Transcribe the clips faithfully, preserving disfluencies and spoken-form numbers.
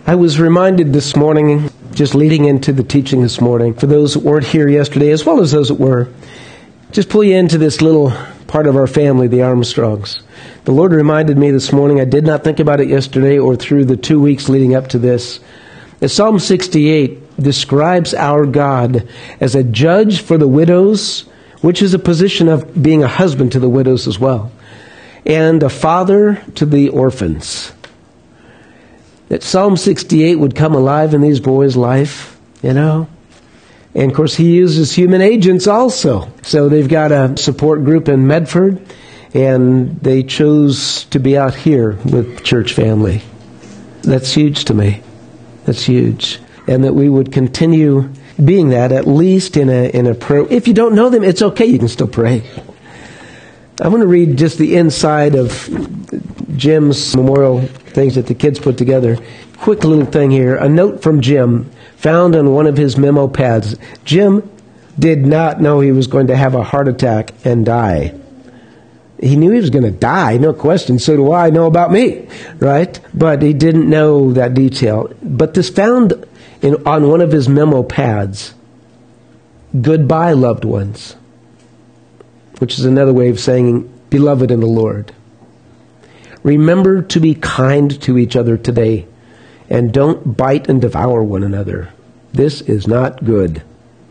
I was reminded this morning, just leading into the teaching this morning, for those that weren't here yesterday, as well as those that were, just pull you into this little part of our family, the Armstrongs. The Lord reminded me this morning, I did not think about it yesterday or through the two weeks leading up to this, that Psalm sixty-eight describes our God as a judge for the widows, which is a position of being a husband to the widows as well, and a father to the orphans. That Psalm sixty-eight would come alive in these boys' life, you know. And of course, he uses human agents also. So they've got a support group in Medford, and they chose to be out here with church family. That's huge to me. That's huge. And that we would continue being that, at least in a in a prayer. If you don't know them, it's okay. You can still pray. I'm going to read just the inside of Jim's memorial things that the kids put together. Quick little thing here. A note from Jim found on one of his memo pads. Jim did not know he was going to have a heart attack and die. He knew he was going to die, no question. So do I know about me, right? But he didn't know that detail. But this found in, on one of his memo pads, goodbye, loved ones, which is another way of saying, beloved in the Lord. Remember to be kind to each other today, and don't bite and devour one another. This is not good.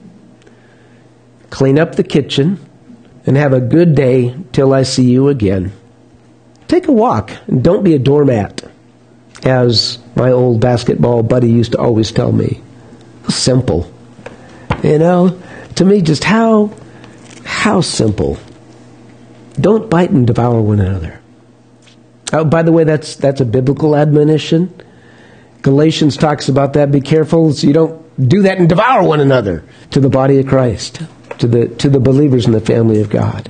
Clean up the kitchen, and have a good day till I see you again. Take a walk, and don't be a doormat, as my old basketball buddy used to always tell me. Simple. You know, to me, just how, how simple. Don't bite and devour one another. Oh, by the way, that's that's a biblical admonition. Galatians talks about that. Be careful so you don't do that and devour one another to the body of Christ, to the to the believers in the family of God.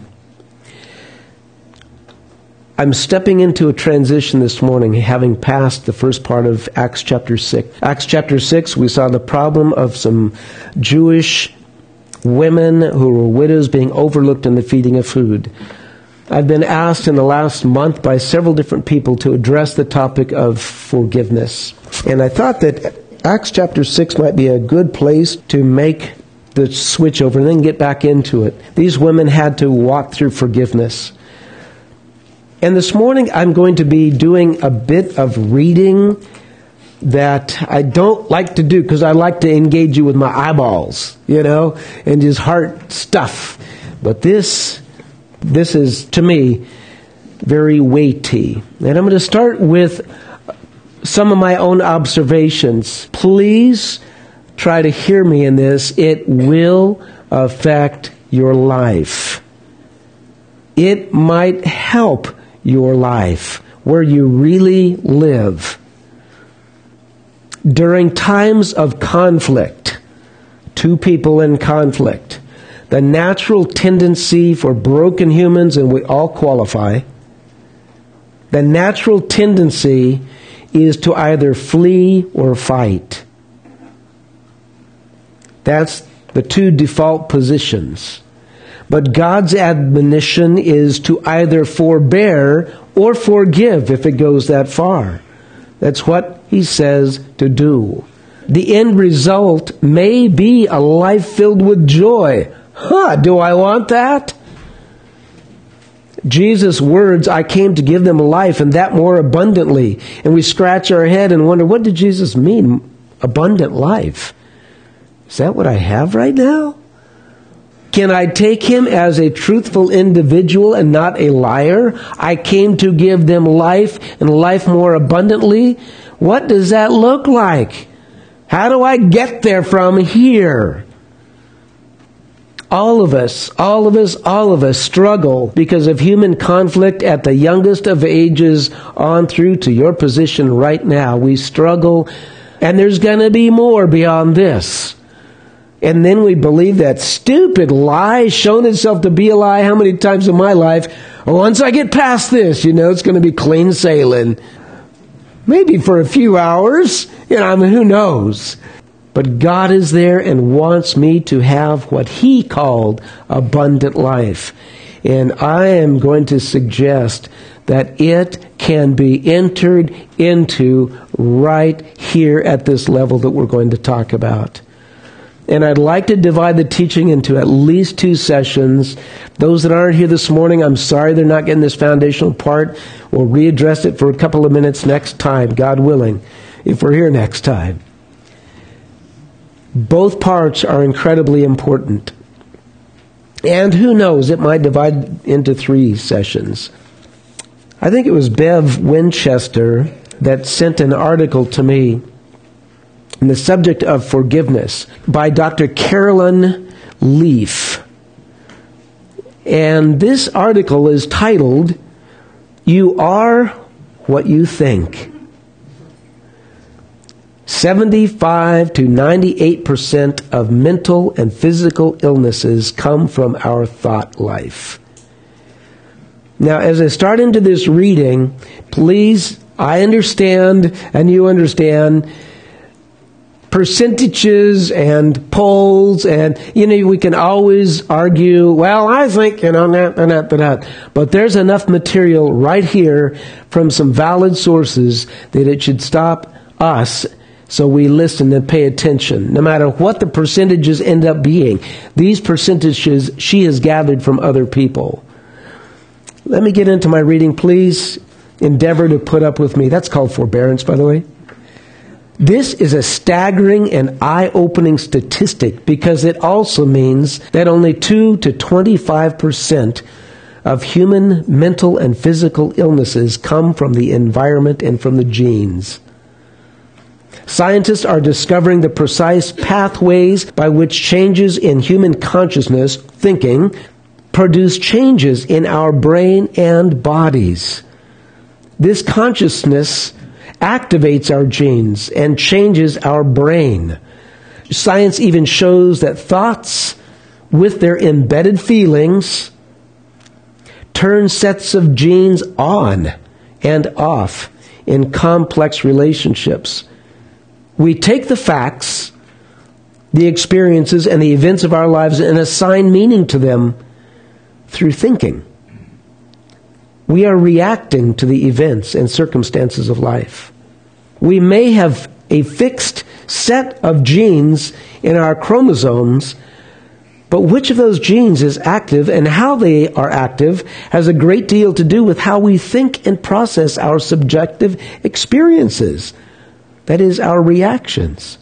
I'm stepping into a transition this morning, having passed the first part of Acts chapter six. Acts chapter six, we saw the problem of some Jewish women who were widows being overlooked in the feeding of food. I've been asked in the last month by several different people to address the topic of forgiveness. And I thought that Acts chapter six might be a good place to make the switch over and then get back into it. These women had to walk through forgiveness. And this morning I'm going to be doing a bit of reading that I don't like to do because I like to engage you with my eyeballs, you know, and just heart stuff. But this... This is, to me, very weighty. And I'm going to start with some of my own observations. Please try to hear me in this. It will affect your life. It might help your life, where you really live. During times of conflict, two people in conflict, the natural tendency for broken humans, and we all qualify, the natural tendency is to either flee or fight. That's the two default positions. But God's admonition is to either forbear or forgive if it goes that far. That's what He says to do. The end result may be a life filled with joy. Huh, do I want that? Jesus' words, I came to give them life and that more abundantly. And we scratch our head and wonder, what did Jesus mean? Abundant life. Is that what I have right now? Can I take Him as a truthful individual and not a liar? I came to give them life and life more abundantly. What does that look like? How do I get there from here? All of us, all of us, all of us struggle because of human conflict at the youngest of ages on through to your position right now. We struggle, and there's going to be more beyond this. And then we believe that stupid lie, shown itself to be a lie how many times in my life? Once I get past this, you know, it's going to be clean sailing. Maybe for a few hours, you know, I mean, who knows? But God is there and wants me to have what He called abundant life. And I am going to suggest that it can be entered into right here at this level that we're going to talk about. And I'd like to divide the teaching into at least two sessions. Those that aren't here this morning, I'm sorry they're not getting this foundational part. We'll readdress it for a couple of minutes next time, God willing, if we're here next time. Both parts are incredibly important. And who knows, it might divide into three sessions. I think it was Bev Winchester that sent an article to me on the subject of forgiveness by Doctor Carolyn Leaf. And this article is titled, "You Are What You Think." seventy-five to ninety-eight percent of mental and physical illnesses come from our thought life. Now, as I start into this reading, please, I understand and you understand percentages and polls, and, you know, we can always argue, well, I think, you know, that, that, that, that. But there's enough material right here from some valid sources that it should stop us so we listen and pay attention. No matter what the percentages end up being, these percentages she has gathered from other people. Let me get into my reading. Please endeavor to put up with me. That's called forbearance, by the way. This is a staggering and eye-opening statistic because it also means that only two to twenty-five percent of human mental and physical illnesses come from the environment and from the genes. Scientists are discovering the precise pathways by which changes in human consciousness, thinking, produce changes in our brain and bodies. This consciousness activates our genes and changes our brain. Science even shows that thoughts, with their embedded feelings, turn sets of genes on and off in complex relationships. We take the facts, the experiences, and the events of our lives and assign meaning to them through thinking. We are reacting to the events and circumstances of life. We may have a fixed set of genes in our chromosomes, but which of those genes is active and how they are active has a great deal to do with how we think and process our subjective experiences. That is, our reactions.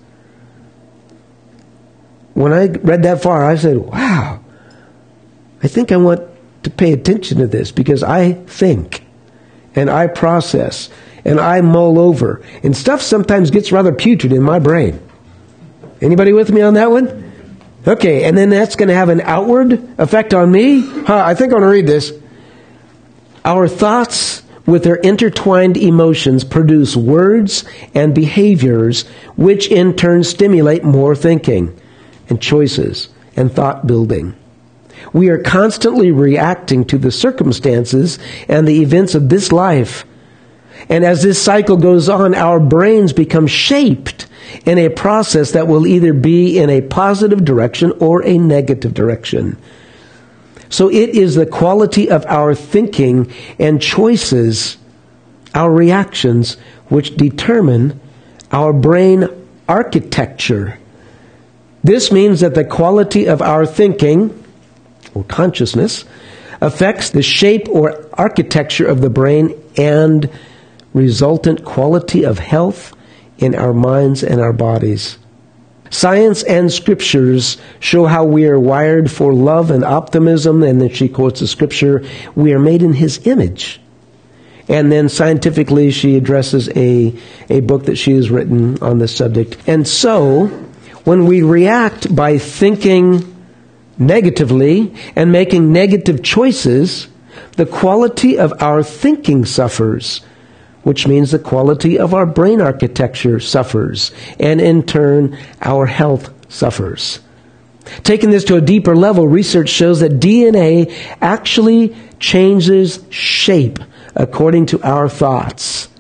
When I read that far, I said, wow, I think I want to pay attention to this because I think and I process and I mull over. And stuff sometimes gets rather putrid in my brain. Anybody with me on that one? Okay, and then that's going to have an outward effect on me? Huh, I think I want to read this. Our thoughts, with their intertwined emotions, produce words and behaviors which in turn stimulate more thinking and choices and thought building. We are constantly reacting to the circumstances and the events of this life. And as this cycle goes on, our brains become shaped in a process that will either be in a positive direction or a negative direction. So it is the quality of our thinking and choices, our reactions, which determine our brain architecture. This means that the quality of our thinking, or consciousness, affects the shape or architecture of the brain and resultant quality of health in our minds and our bodies. Science and scriptures show how we are wired for love and optimism, and then she quotes the scripture, we are made in His image. And then scientifically she addresses a, a book that she has written on this subject. And so, when we react by thinking negatively and making negative choices, the quality of our thinking suffers, which means the quality of our brain architecture suffers, and in turn, our health suffers. Taking this to a deeper level, research shows that D N A actually changes shape according to our thoughts.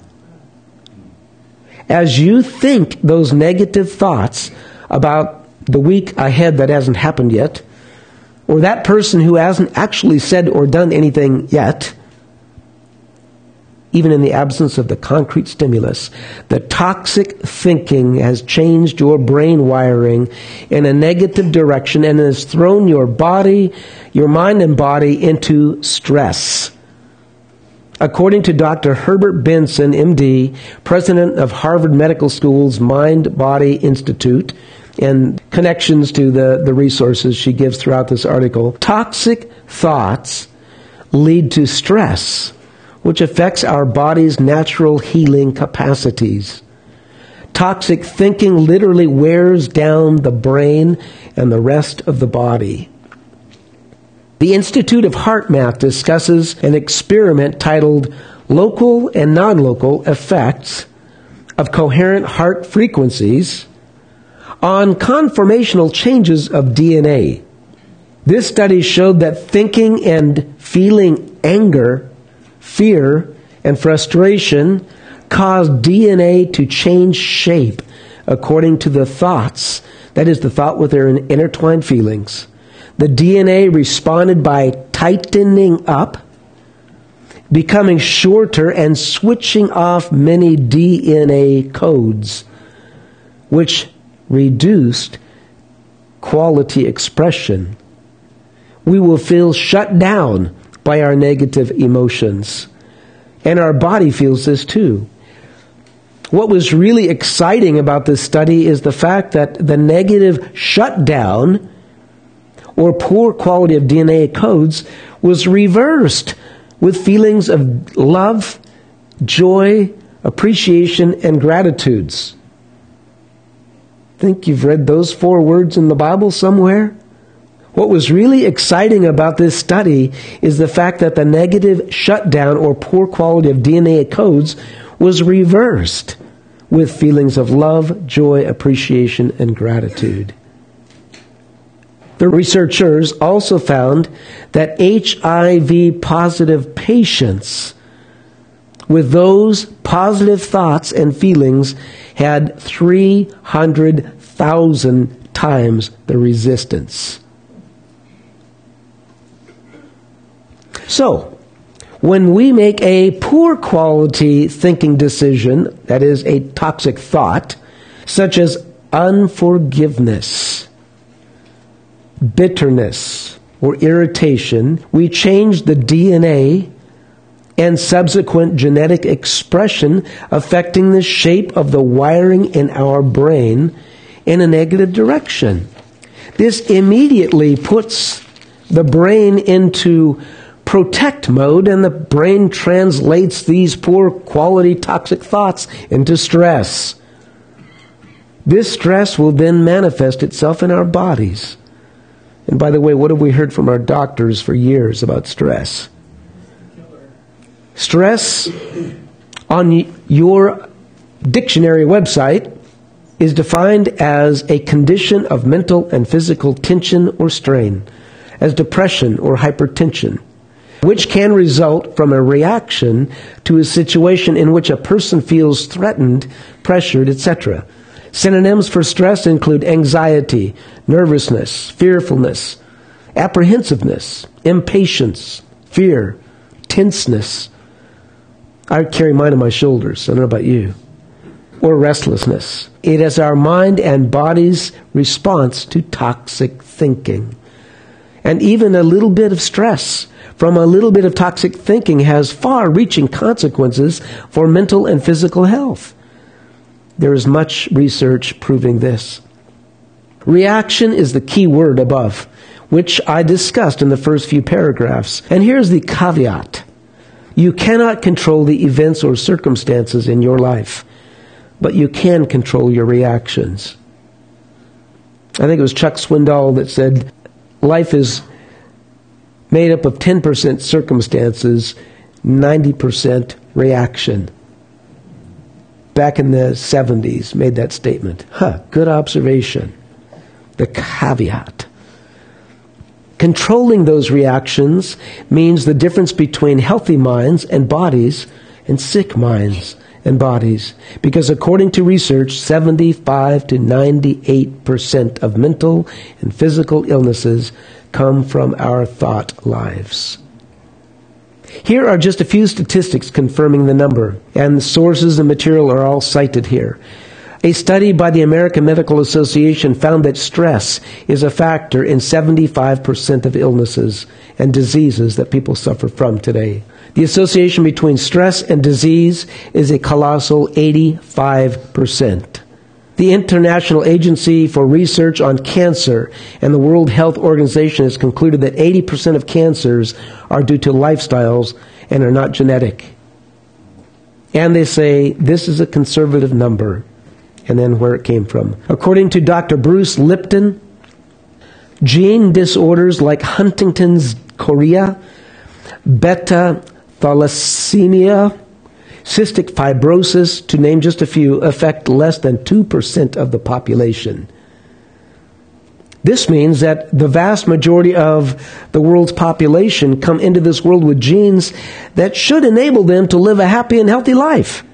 As you think those negative thoughts about the week ahead that hasn't happened yet, or that person who hasn't actually said or done anything yet, even in the absence of the concrete stimulus. The toxic thinking has changed your brain wiring in a negative direction and has thrown your body, your mind and body into stress. According to Doctor Herbert Benson, M D, president of Harvard Medical School's Mind-Body Institute, and connections to the, the resources she gives throughout this article, toxic thoughts lead to stress, which affects our body's natural healing capacities. Toxic thinking literally wears down the brain and the rest of the body. The Institute of HeartMath discusses an experiment titled Local and Non-Local Effects of Coherent Heart Frequencies on Conformational Changes of D N A. This study showed that thinking and feeling anger, fear, and frustration caused D N A to change shape according to the thoughts, that is, the thought with their intertwined feelings. The D N A responded by tightening up, becoming shorter, and switching off many D N A codes, which reduced quality expression. We will feel shut down by our negative emotions. And our body feels this too. What was really exciting about this study is the fact that the negative shutdown or poor quality of D N A codes was reversed with feelings of love, joy, appreciation, and gratitudes. Think you've read those four words in the Bible somewhere? What was really exciting about this study is the fact that the negative shutdown or poor quality of D N A codes was reversed with feelings of love, joy, appreciation, and gratitude. The researchers also found that H I V positive patients with those positive thoughts and feelings had three hundred thousand times the resistance. So, when we make a poor quality thinking decision, that is a toxic thought, such as unforgiveness, bitterness, or irritation, we change the D N A and subsequent genetic expression affecting the shape of the wiring in our brain in a negative direction. This immediately puts the brain into protect mode, and the brain translates these poor quality toxic thoughts into stress. This stress will then manifest itself in our bodies. And by the way, what have we heard from our doctors for years about stress? Stress on your dictionary website is defined as a condition of mental and physical tension or strain, as depression or hypertension, which can result from a reaction to a situation in which a person feels threatened, pressured, et cetera. Synonyms for stress include anxiety, nervousness, fearfulness, apprehensiveness, impatience, fear, tenseness. I carry mine on my shoulders. I don't know about you. Or restlessness. It is our mind and body's response to toxic thinking. And even a little bit of stress from a little bit of toxic thinking has far-reaching consequences for mental and physical health. There is much research proving this. Reaction is the key word above, which I discussed in the first few paragraphs. And here's the caveat. You cannot control the events or circumstances in your life, but you can control your reactions. I think it was Chuck Swindoll that said, life is made up of ten percent circumstances, ninety percent reaction. Back in the seventies, made that statement. Huh, good observation. The caveat. Controlling those reactions means the difference between healthy minds and bodies and sick minds and bodies. Because according to research, seventy-five to ninety-eight percent of mental and physical illnesses come from our thought lives. Here are just a few statistics confirming the number, and the sources and material are all cited here. A study by the American Medical Association found that stress is a factor in seventy-five percent of illnesses and diseases that people suffer from today. The association between stress and disease is a colossal eighty-five percent. The International Agency for Research on Cancer and the World Health Organization has concluded that eighty percent of cancers are due to lifestyles and are not genetic. And they say this is a conservative number, and then where it came from. According to Doctor Bruce Lipton, gene disorders like Huntington's chorea, beta thalassemia, cystic fibrosis, to name just a few, affect less than two percent of the population. This means that the vast majority of the world's population come into this world with genes that should enable them to live a happy and healthy life.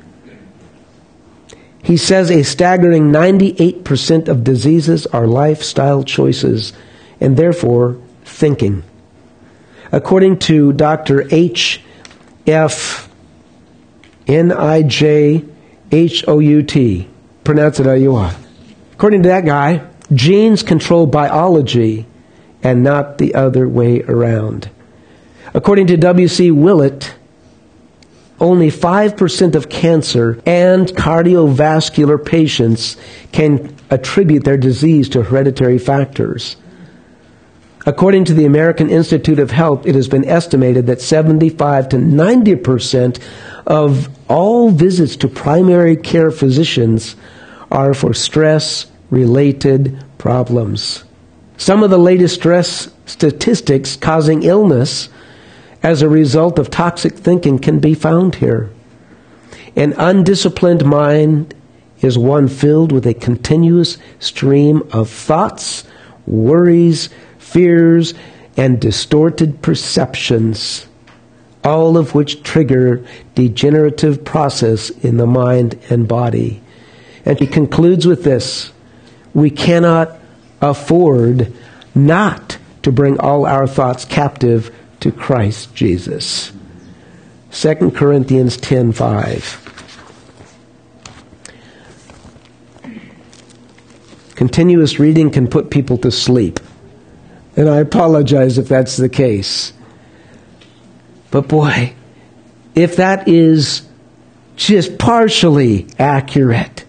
He says a staggering ninety-eight percent of diseases are lifestyle choices and therefore thinking. According to Doctor H F N I J H O U T. Pronounce it how you want. According to that guy, genes control biology and not the other way around. According to W C Willett, only five percent of cancer and cardiovascular patients can attribute their disease to hereditary factors. According to the American Institute of Health, it has been estimated that seventy-five to ninety percent of all visits to primary care physicians are for stress-related problems. Some of the latest stress statistics causing illness as a result of toxic thinking can be found here. An undisciplined mind is one filled with a continuous stream of thoughts, worries, fears, and distorted perceptions, all of which trigger degenerative process in the mind and body. And he concludes with this: we cannot afford not to bring all our thoughts captive to Christ Jesus. Second Corinthians ten five. Continuous reading can put people to sleep. And I apologize if that's the case. But boy, if that is just partially accurate,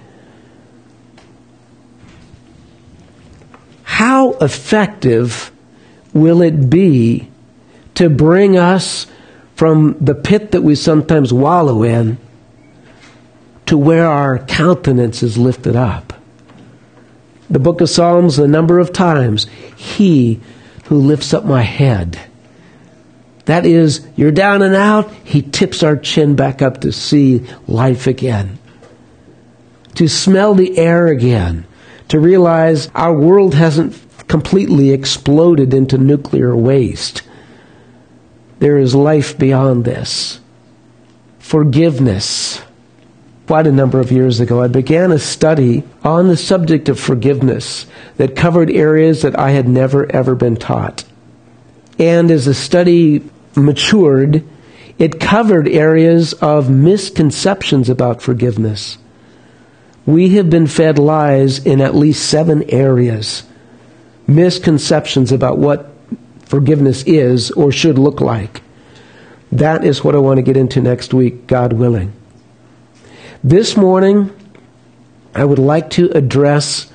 how effective will it be to bring us from the pit that we sometimes wallow in to where our countenance is lifted up? The book of Psalms, a number of times, He who lifts up my head. That is, you're down and out, He tips our chin back up to see life again, to smell the air again, to realize our world hasn't completely exploded into nuclear waste. There is life beyond this. Forgiveness. Quite a number of years ago, I began a study on the subject of forgiveness that covered areas that I had never ever been taught. And as the study matured, it covered areas of misconceptions about forgiveness. We have been fed lies in at least seven areas. Misconceptions about what forgiveness is or should look like. That is what I want to get into next week, God willing. This morning, I would like to address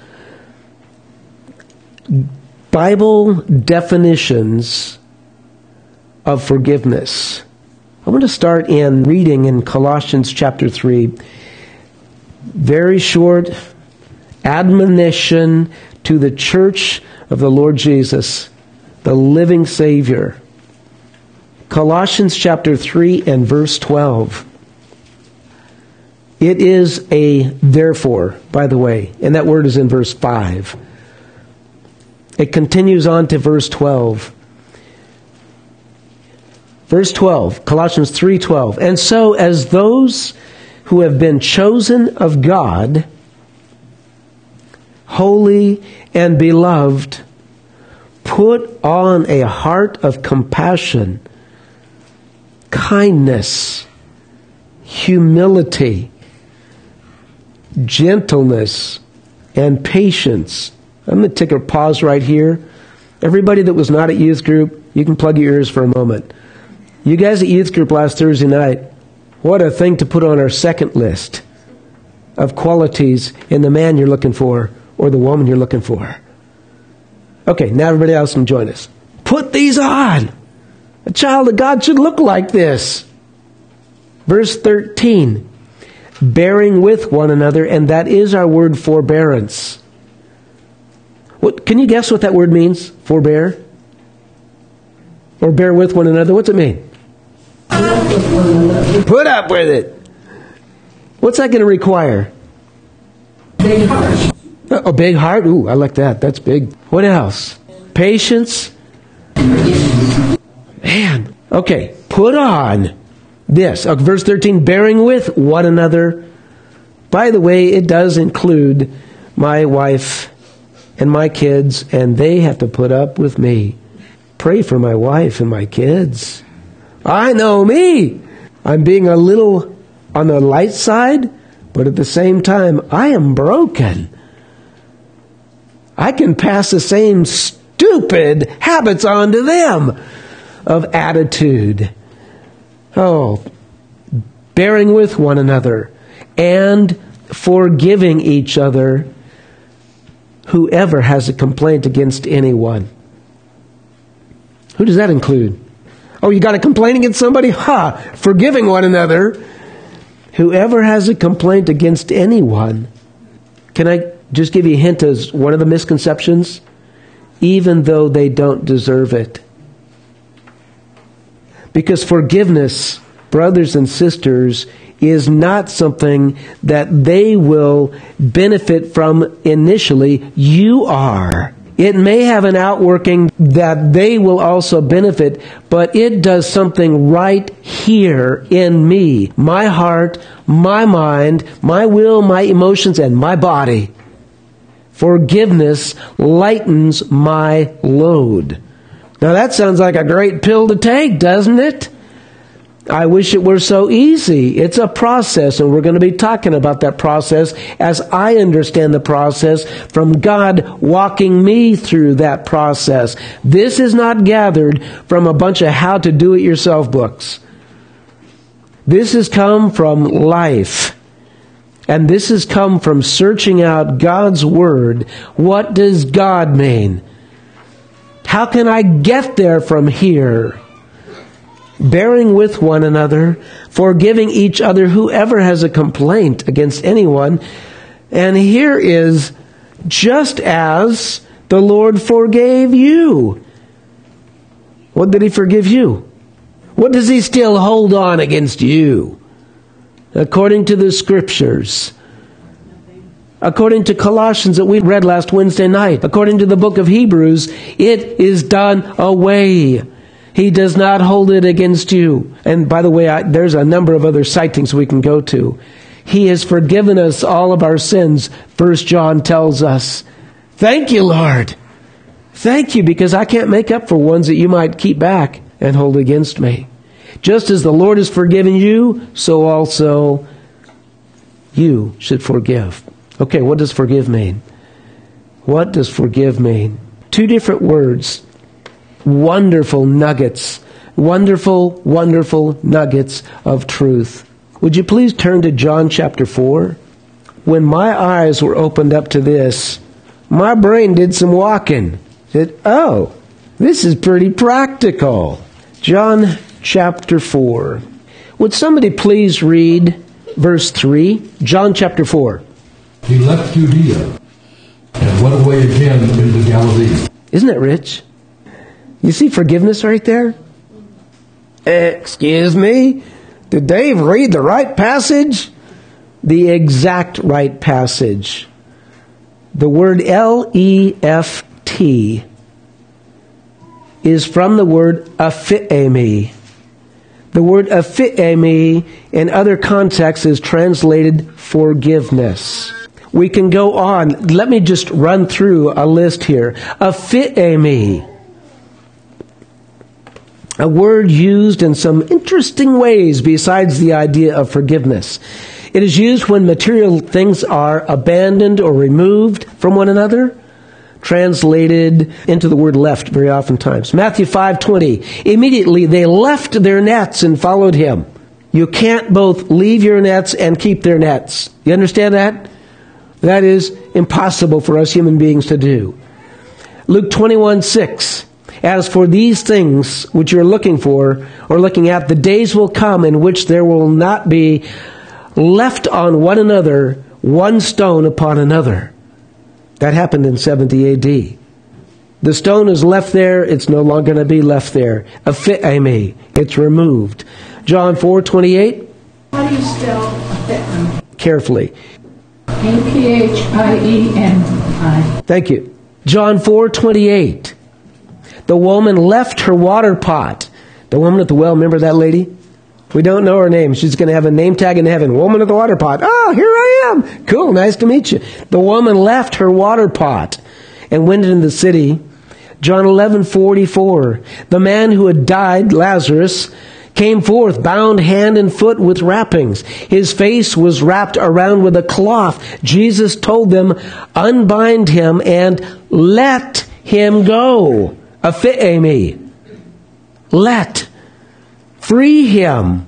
Bible definitions of forgiveness. I want to start in reading in Colossians chapter three. Very short admonition to the church of the Lord Jesus, the living Savior. Colossians chapter three and verse twelve. It is a therefore, by the way, and that word is in verse five. It continues on to verse twelve. Verse twelve, Colossians three twelve. And so as those who have been chosen of God, holy and beloved, put on a heart of compassion, kindness, humility, gentleness, and patience. I'm going to take a pause right here. Everybody that was not at youth group, you can plug your ears for a moment. You guys at youth group last Thursday night, what a thing to put on our second list of qualities in the man you're looking for or the woman you're looking for. Okay, now everybody else can join us. Put these on. A child of God should look like this. Verse thirteen, bearing with one another, and that is our word forbearance. What, can you guess what that word means? Forbear? Or bear with one another? What's it mean? Put up with it. What's that going to require? Big heart. A big heart? Ooh, I like that. That's big. What else? Patience? Man. Okay. Put on this. Uh, verse thirteen, bearing with one another. By the way, it does include my wife and my kids, and they have to put up with me. Pray for my wife and my kids. I know me. I'm being a little on the light side, but at the same time, I am broken. I can pass the same stupid habits on to them of attitude. Oh, bearing with one another and forgiving each other, whoever has a complaint against anyone. Who does that include? Oh, you got a complaint against somebody? Ha! Forgiving one another. Whoever has a complaint against anyone. Can I just give you a hint as one of the misconceptions? Even though they don't deserve it. Because forgiveness, brothers and sisters, is not something that they will benefit from initially. You are. It may have an outworking that they will also benefit, but it does something right here in me. My heart, my mind, my will, my emotions, and my body. Forgiveness lightens my load. Now that sounds like a great pill to take, doesn't it? I wish it were so easy. It's a process, and we're going to be talking about that process as I understand the process from God walking me through that process. This is not gathered from a bunch of how-to-do-it-yourself books. This has come from life. And this has come from searching out God's Word. What does God mean? How can I get there from here? Bearing with one another, forgiving each other, whoever has a complaint against anyone. And here is, just as the Lord forgave you. What did He forgive you? What does He still hold on against you? According to the Scriptures. According to Colossians that we read last Wednesday night. According to the book of Hebrews, it is done away. He does not hold it against you. And by the way, I, there's a number of other sightings we can go to. He has forgiven us all of our sins, First John tells us. Thank you, Lord. Thank you, because I can't make up for ones that you might keep back and hold against me. Just as the Lord has forgiven you, so also you should forgive. Okay, what does forgive mean? What does forgive mean? Two different words. Wonderful nuggets. Wonderful, wonderful nuggets of truth. Would you please turn to John chapter four? When my eyes were opened up to this, my brain did some walking. Said, oh, this is pretty practical. John chapter four. Would somebody please read verse three? John chapter four. He left Judea and went away again into Galilee. Isn't it rich? You see forgiveness right there? Excuse me? Did Dave read the right passage? The exact right passage. The word L E F T is from the word aphiemi. The word aphiemi in other contexts is translated forgiveness. We can go on. Let me just run through a list here. Aphiemi. a word used in some interesting ways besides the idea of forgiveness. It is used when material things are abandoned or removed from one another, translated into the word left very oftentimes. Matthew five twenty, immediately they left their nets and followed him. You can't both leave your nets and keep their nets. You understand that? That is impossible for us human beings to do. Luke twenty-one six, as for these things which you're looking for or looking at, the days will come in which there will not be left on one another one stone upon another. That happened in seventy A D. The stone is left there, it's no longer going to be left there. Aphitemi, it's removed. John four twenty-eight. How do you spell aphitemi? Carefully. A P H I E N I. Thank you. John four twenty-eight. The woman left her water pot. The woman at the well, remember that lady? We don't know her name. She's going to have a name tag in heaven. Woman at the water pot. Oh, here I am. Cool, nice to meet you. The woman left her water pot and went into the city. John eleven forty-four. The man who had died, Lazarus, came forth, bound hand and foot with wrappings. His face was wrapped around with a cloth. Jesus told them, unbind him and let him go. Aphitemi. Let. Free him.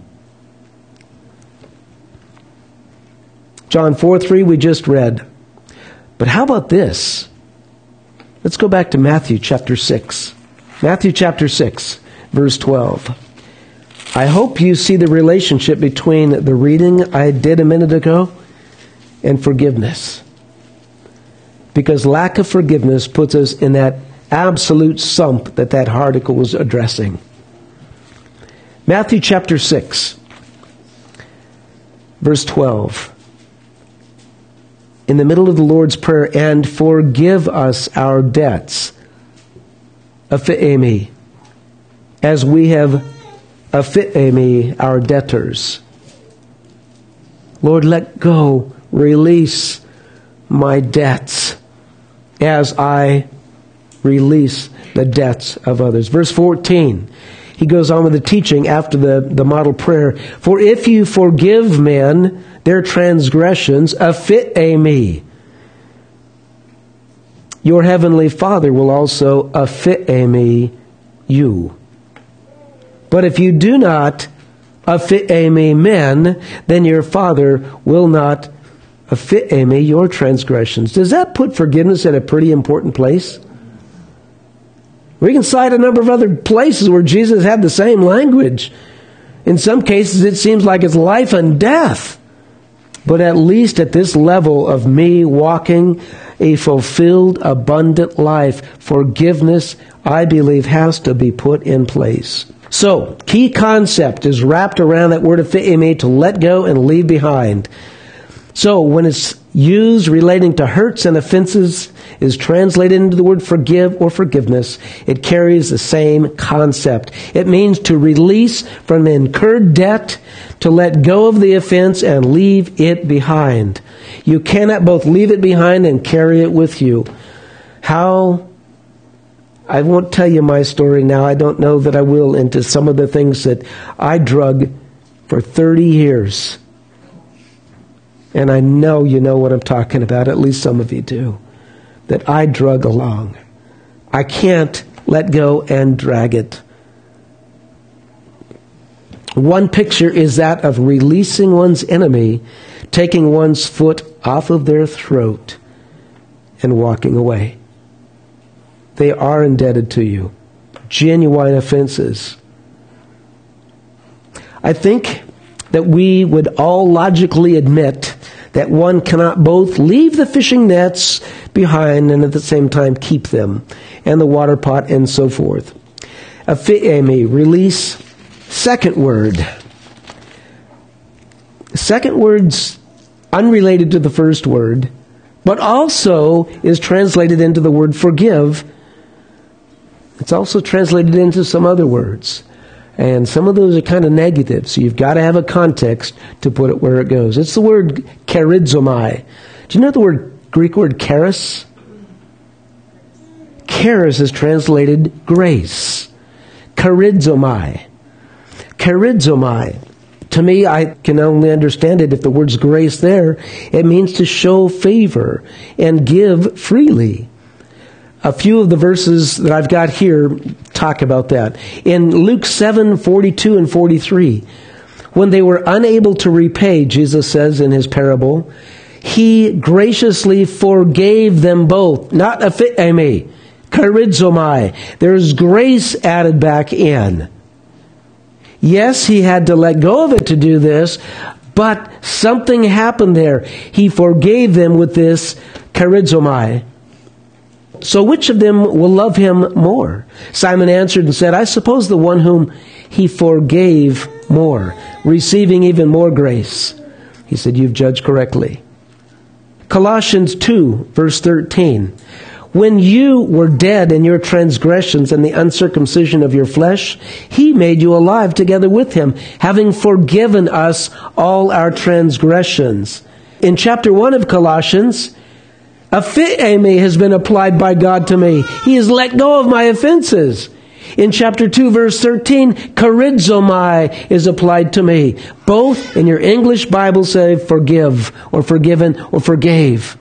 John four three we just read. But how about this? Let's go back to Matthew chapter six. Matthew chapter six, verse twelve. I hope you see the relationship between the reading I did a minute ago and forgiveness. Because lack of forgiveness puts us in that absolute sump that that article was addressing. Matthew chapter six, verse twelve. In the middle of the Lord's Prayer, and forgive us our debts, aphitemi, as we have aphitemi our debtors. Lord, let go, release my debts as I release the debts of others. Verse fourteen. He goes on with the teaching after the, the model prayer. For if you forgive men their transgressions, aphitemi, your heavenly Father will also aphitemi you. But if you do not aphitemi men, then your Father will not aphitemi your transgressions. Does that put forgiveness in a pretty important place? We can cite a number of other places where Jesus had the same language. In some cases, it seems like it's life and death. But at least at this level of me walking a fulfilled, abundant life, forgiveness, I believe, has to be put in place. So, key concept is wrapped around that word aphitemi, to let go and leave behind. So, when it's used relating to hurts and offenses, is translated into the word forgive or forgiveness, it carries the same concept. It means to release from incurred debt, to let go of the offense and leave it behind. You cannot both leave it behind and carry it with you. How? I won't tell you my story now. I don't know that I will, into some of the things that I drug for thirty years. And I know you know what I'm talking about, at least some of you do, that I drug along. I can't let go and drag it. One picture is that of releasing one's enemy, taking one's foot off of their throat, and walking away. They are indebted to you. Genuine offenses. I think that we would all logically admit that one cannot both leave the fishing nets behind and at the same time keep them, and the water pot and so forth. Aphitemi, release. Second word. Second word's unrelated to the first word, but also is translated into the word forgive. It's also translated into some other words. And some of those are kind of negative, so you've got to have a context to put it where it goes. It's the word charizomai. Do you know the word Greek word charis? Charis is translated grace. charizomai. Charizomai. To me, I can only understand it if the word's grace there. It means to show favor and give freely. A few of the verses that I've got here talk about that. In Luke seven, forty-two and forty-three, when they were unable to repay, Jesus says in his parable, he graciously forgave them both. Not aphitemi, charizomai. There's grace added back in. Yes, he had to let go of it to do this, but something happened there. He forgave them with this charizomai. So which of them will love him more? Simon answered and said, I suppose the one whom he forgave more, receiving even more grace. He said, you've judged correctly. Colossians two, verse thirteen. When you were dead in your transgressions and the uncircumcision of your flesh, he made you alive together with him, having forgiven us all our transgressions. In chapter one of Colossians, aphitemi has been applied by God to me. He has let go of my offenses. In chapter two, verse thirteen, charizomai is applied to me. Both in your English Bible say forgive, or forgiven, or forgave.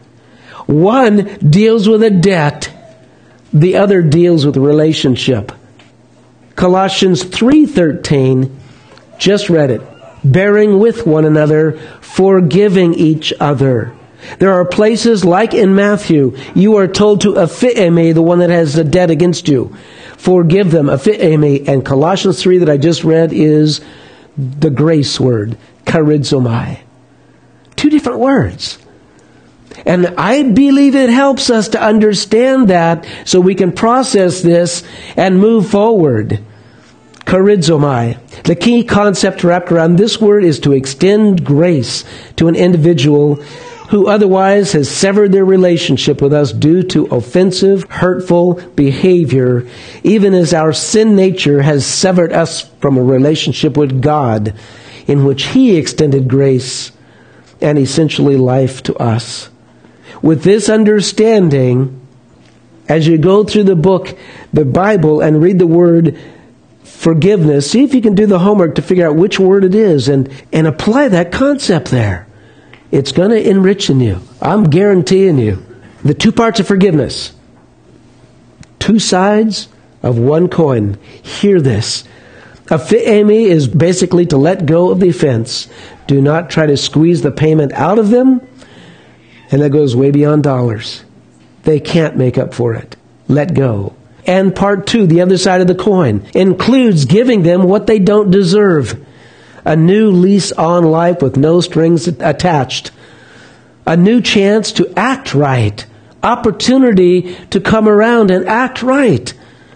One deals with a debt. The other deals with a relationship. Colossians three thirteen, just read it. Bearing with one another, forgiving each other. There are places like in Matthew, you are told to aphitemi, the one that has a debt against you. Forgive them, aphitemi. And Colossians three that I just read is the grace word, charizomai. Two different words. And I believe it helps us to understand that so we can process this and move forward. Charizomai. The key concept wrapped around this word is to extend grace to an individual who otherwise has severed their relationship with us due to offensive, hurtful behavior, even as our sin nature has severed us from a relationship with God in which He extended grace and essentially life to us. With this understanding, as you go through the book, the Bible, and read the word forgiveness, see if you can do the homework to figure out which word it is and, and apply that concept there. It's going to enrich in you. I'm guaranteeing you. The two parts of forgiveness. Two sides of one coin. Hear this. Aphitemi is basically to let go of the offense. Do not try to squeeze the payment out of them. And that goes way beyond dollars. They can't make up for it. Let go. And part two, the other side of the coin, includes giving them what they don't deserve. A new lease on life with no strings attached. A new chance to act right. Opportunity to come around and act right.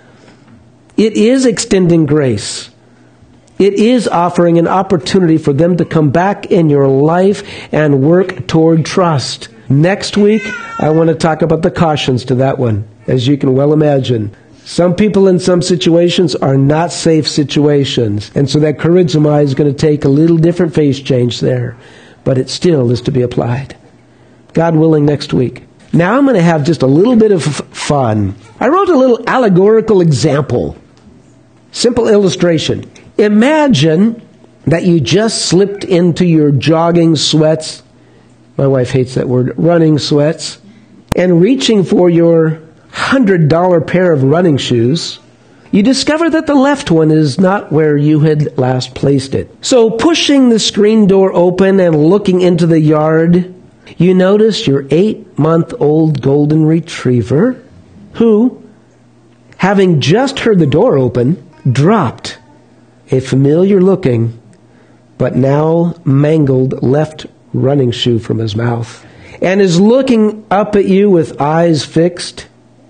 It is extending grace. It is offering an opportunity for them to come back in your life and work toward trust. Next week, I want to talk about the cautions to that one, as you can well imagine. Some people in some situations are not safe situations, and so that charizomai is going to take a little different face change there, but it still is to be applied. God willing, next week. Now I'm going to have just a little bit of fun. I wrote a little allegorical example. Simple illustration. Imagine that you just slipped into your jogging sweats. My wife hates that word, running sweats. And reaching for your one hundred dollars pair of running shoes, you discover that the left one is not where you had last placed it. So pushing the screen door open and looking into the yard, you notice your eight-month-old golden retriever who, having just heard the door open, dropped a familiar-looking but now mangled left running shoe from his mouth and is looking up at you with eyes fixed,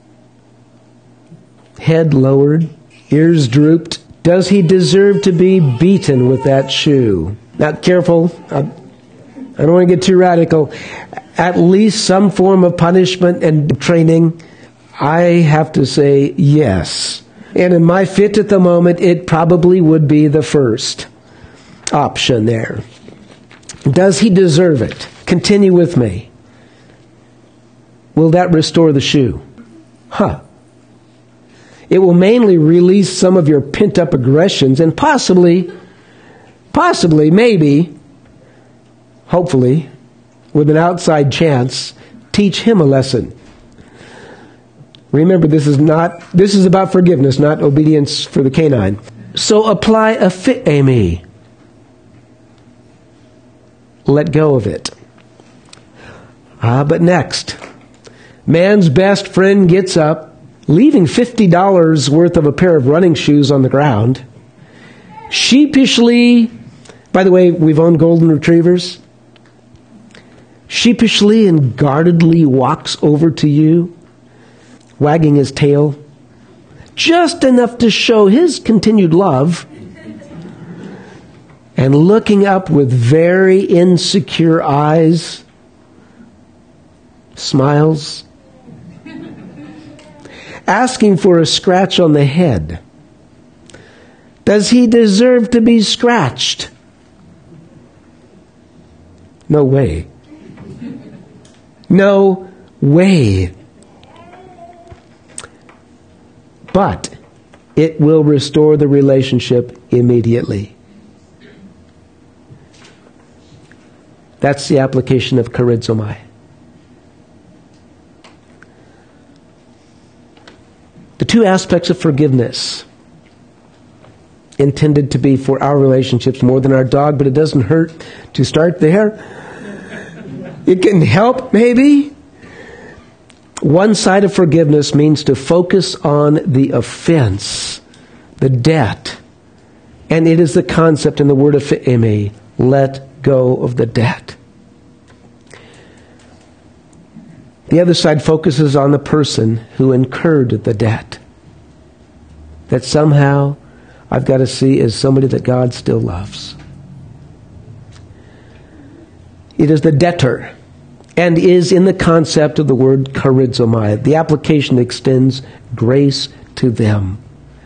head lowered, ears drooped. Does he deserve to be beaten with that shoe? Now, careful. I, I don't want to get too radical. At least some form of punishment and training. I have to say yes. And in my fit at the moment, it probably would be the first option there. Does he deserve it? Continue with me. Will that restore the shoe? Huh. It will mainly release some of your pent-up aggressions and possibly, possibly, maybe, hopefully, with an outside chance, teach him a lesson. Remember, this is not, this is about forgiveness, not obedience for the canine. So apply a fit-amy. Let go of it. Ah, but next, man's best friend gets up, leaving fifty dollars worth of a pair of running shoes on the ground, sheepishly, by the way, we've owned golden retrievers, sheepishly and guardedly walks over to you, wagging his tail, just enough to show his continued love, and looking up with very insecure eyes, smiles, asking for a scratch on the head. Does he deserve to be scratched? No way. No way. But it will restore the relationship immediately. That's the application of charizomai. The two aspects of forgiveness intended to be for our relationships more than our dog, but it doesn't hurt to start there. It can help, maybe. One side of forgiveness means to focus on the offense, the debt. And it is the concept in the word of fi'emi, let go of the debt. The other side focuses on the person who incurred the debt. That somehow I've got to see as somebody that God still loves. It is the debtor and is in the concept of the word charizomai. The application extends grace to them.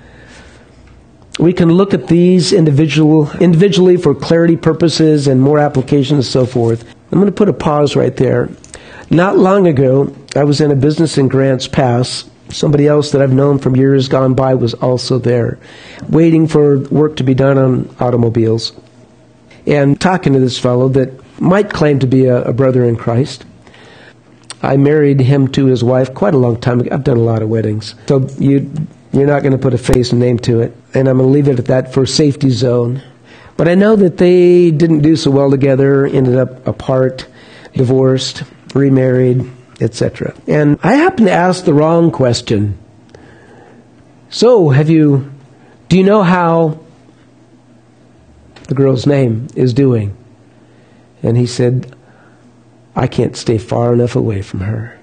We can look at these individual, individually for clarity purposes and more application and so forth. I'm going to put a pause right there. Not long ago, I was in a business in Grants Pass. Somebody else that I've known from years gone by was also there, waiting for work to be done on automobiles. And talking to this fellow that might claim to be a, a brother in Christ. I married him to his wife quite a long time ago. I've done a lot of weddings. So you, you're not going to put a face and name to it. And I'm going to leave it at that for safety zone. But I know that they didn't do so well together, ended up apart, divorced, remarried, et cetera. And I happened to ask the wrong question. So, have you, do you know how the girl's name is doing? And he said, I can't stay far enough away from her.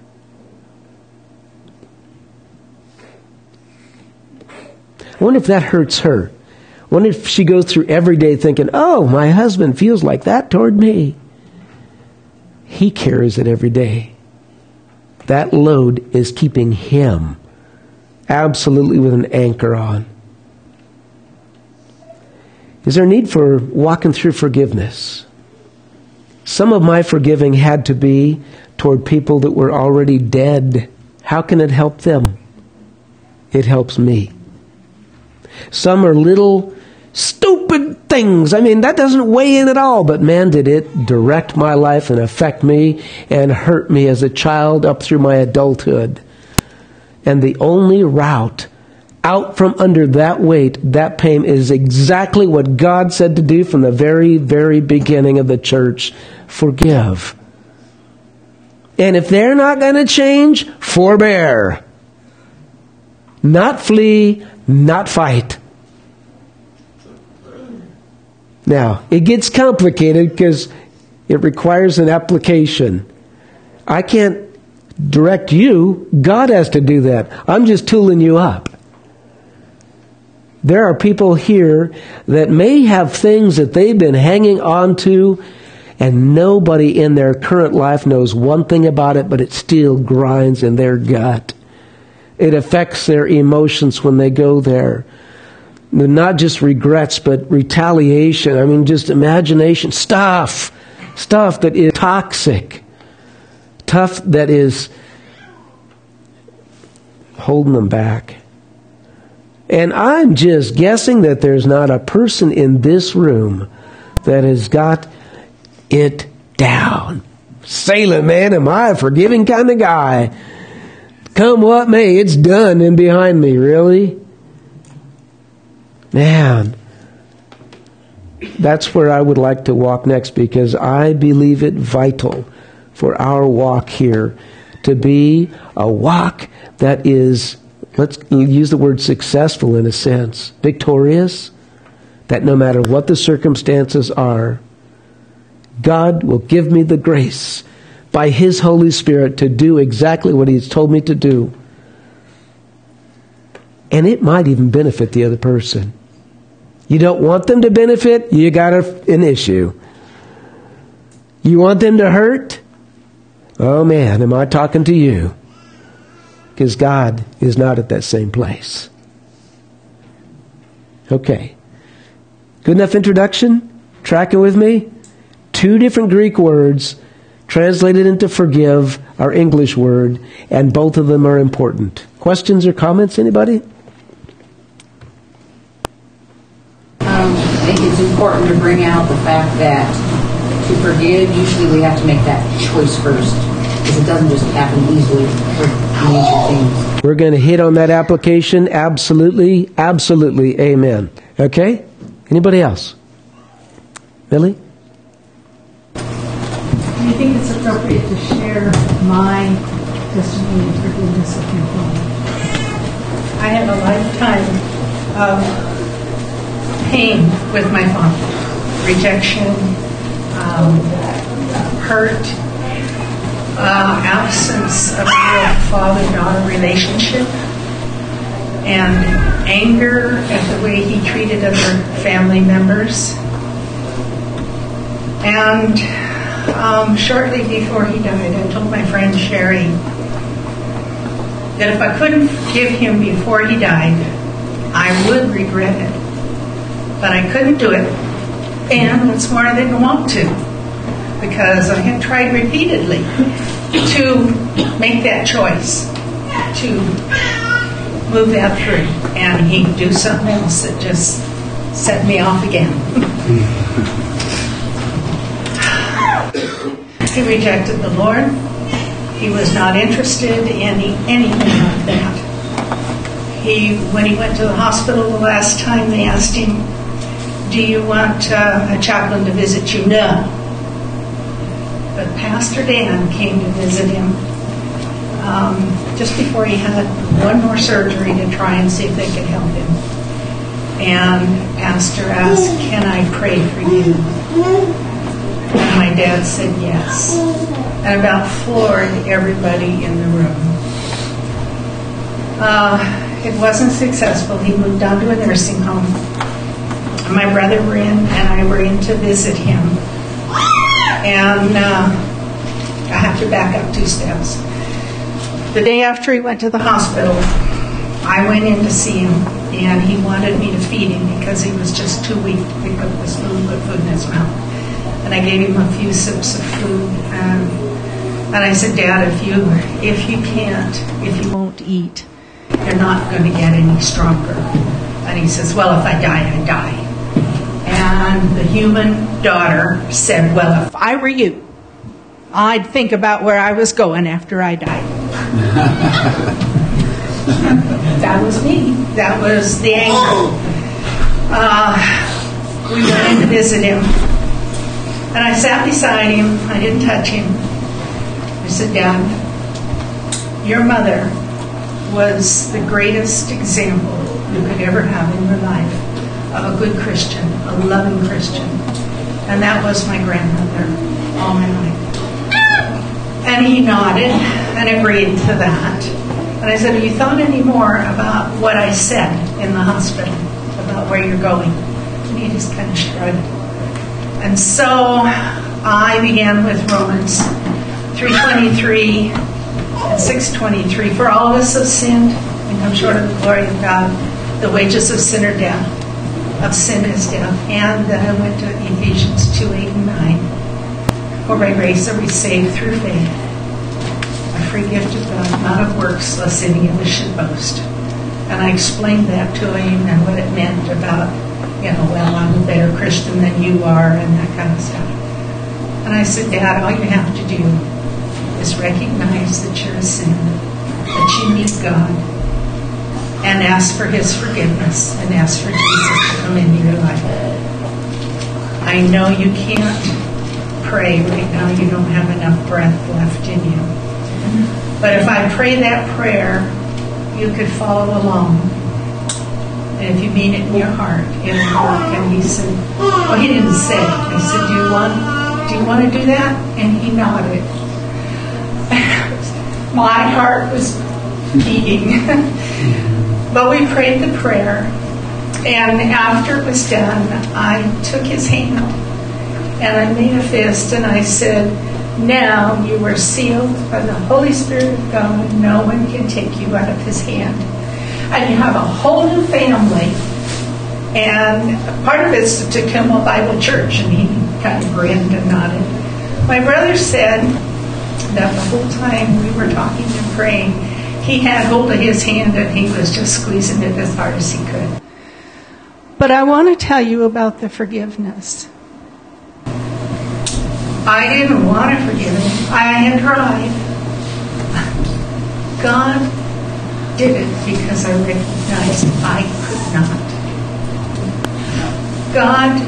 I wonder if that hurts her. I wonder if she goes through every day thinking, oh, my husband feels like that toward me. He carries it every day. That load is keeping him absolutely with an anchor on. Is there a need for walking through forgiveness? Some of my forgiving had to be toward people that were already dead. How can it help them? It helps me. Some are little stupid things. I mean, that doesn't weigh in at all, but man, did it direct my life and affect me and hurt me as a child up through my adulthood. And the only route out from under that weight, that pain, is exactly what God said to do from the very, very beginning of the church. Forgive. And if they're not going to change, forbear. Not flee, not fight. Now, it gets complicated because it requires an application. I can't direct you. God has to do that. I'm just tooling you up. There are people here that may have things that they've been hanging on to, and nobody in their current life knows one thing about it, but it still grinds in their gut. It affects their emotions when they go there. Not just regrets, but retaliation. I mean, just imagination. Stuff. Stuff that is toxic. Stuff that is holding them back. And I'm just guessing that there's not a person in this room that has got it down. Sailing, man, am I a forgiving kind of guy? Come what may, it's done and behind me, really? Man, that's where I would like to walk next, because I believe it vital for our walk here to be a walk that is, let's use the word successful in a sense, victorious, that no matter what the circumstances are, God will give me the grace by His Holy Spirit to do exactly what He's told me to do. And it might even benefit the other person. You don't want them to benefit, you got a, an issue. You want them to hurt? Oh man, am I talking to you? Because God is not at that same place. Okay. Good enough introduction? Tracking with me? Two different Greek words translated into forgive, our English word, and both of them are important. Questions or comments, anybody? Um, I think it's important to bring out the fact that to forgive, usually we have to make that choice first, because it doesn't just happen easily for major things. We're going to hit on that application. Absolutely, absolutely, amen. Okay? Anybody else? Millie? I think it's appropriate to share my testimony of forgiveness with my father. I had a lifetime of pain with my father. Rejection, um, hurt, uh, absence of a real father-daughter relationship, and anger at the way he treated other family members. And um, shortly before he died, I told my friend Sherry that if I couldn't forgive him before he died, I would regret it. But I couldn't do it. And what's more, I didn't want to, because I had tried repeatedly to make that choice, to move that through. And he'd do something else that just set me off again. He rejected the Lord. He was not interested in any, anything like that. He, when he went to the hospital the last time, they asked him, do you want uh, a chaplain to visit you? No. But Pastor Dan came to visit him um, just before he had one more surgery to try and see if they could help him. And Pastor asked, can I pray for you? And my dad said yes. And about floored everybody in the room. Uh, it wasn't successful. He moved on to a nursing home. My brother were in, and I were in to visit him. And uh, I have to back up two steps. The day after he went to the hospital, I went in to see him, and he wanted me to feed him because he was just too weak to pick up his food, put food in his mouth. And I gave him a few sips of food, and, and I said, Dad, if you if you can't, if you won't eat, you're not going to get any stronger. And he says, well, if I die, I die. And the human daughter said, well, if I were you, I'd think about where I was going after I died. That was me. That was the anger. Uh, we went in to visit him. And I sat beside him. I didn't touch him. I said, Dad, your mother was the greatest example you could ever have in your life of a good Christian, a loving Christian. And that was my grandmother all my life. And he nodded and agreed to that. And I said, have you thought any more about what I said in the hospital, about where you're going? And he just kind of shrugged. And so I began with Romans three twenty-three and six twenty-three. For all of us have sinned and come short of the glory of God. The wages of sin are death. Of sin is death. And then I went to Ephesians two, eight, and nine. For by grace are we saved through faith. A free gift of God, not of works, lest any of us should boast. And I explained that to him and what it meant about, you know, well, I'm a better Christian than you are and that kind of stuff. And I said, Dad, all you have to do is recognize that you're a sinner, that you need God, and ask for His forgiveness and ask for Jesus to come into your life. I know you can't pray right now. You don't have enough breath left in you. But if I pray that prayer, you could follow along. And if you mean it in your heart, it'll work. And he said, well, he didn't say it. I said, do you want, do you want to do that? And he nodded. My heart was beating. But we prayed the prayer. And after it was done, I took his hand and I made a fist and I said, now you are sealed by the Holy Spirit of God. No one can take you out of His hand. And you have a whole new family. And part of it's the Tacoma Bible Church. And he kind of grinned and nodded. My brother said that the whole time we were talking and praying, he had hold of his hand and he was just squeezing it as hard as he could. But I want to tell you about the forgiveness. I didn't want to forgive him. I had tried. God did it because I recognized I could not. God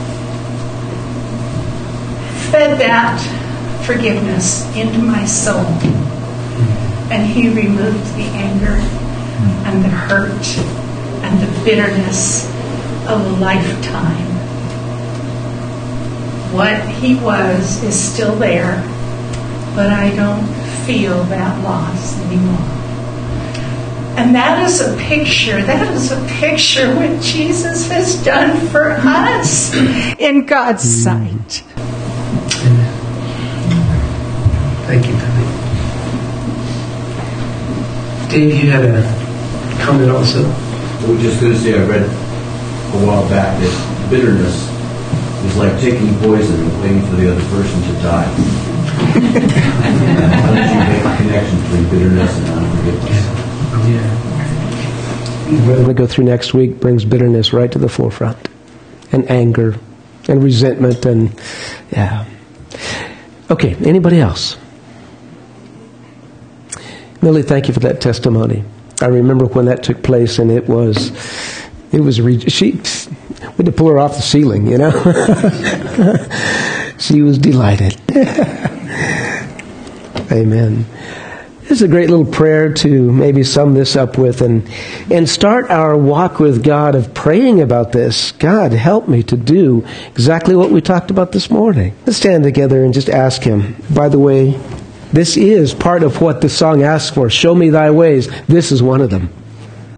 fed that forgiveness into my soul. And He removed the anger and the hurt and the bitterness of a lifetime. What He was is still there, but I don't feel that loss anymore. And that is a picture, that is a picture what Jesus has done for us in God's sight. Amen. Thank you, Penny. Dave, you had a comment also? I was just going to say, I read a while back that bitterness is like taking poison and waiting for the other person to die. How did you make a connection between bitterness and unforgiveness? Yeah. What we go through next week brings bitterness right to the forefront, and anger, and resentment, and yeah. Okay, anybody else? Millie, thank you for that testimony. I remember when that took place, and it was, it was, re- she, we had to pull her off the ceiling, you know. She was delighted. Amen. This is a great little prayer to maybe sum this up with and and start our walk with God of praying about this. God, help me to do exactly what we talked about this morning. Let's stand together and just ask Him. By the way, this is part of what the song asks for. Show me thy ways. This is one of them.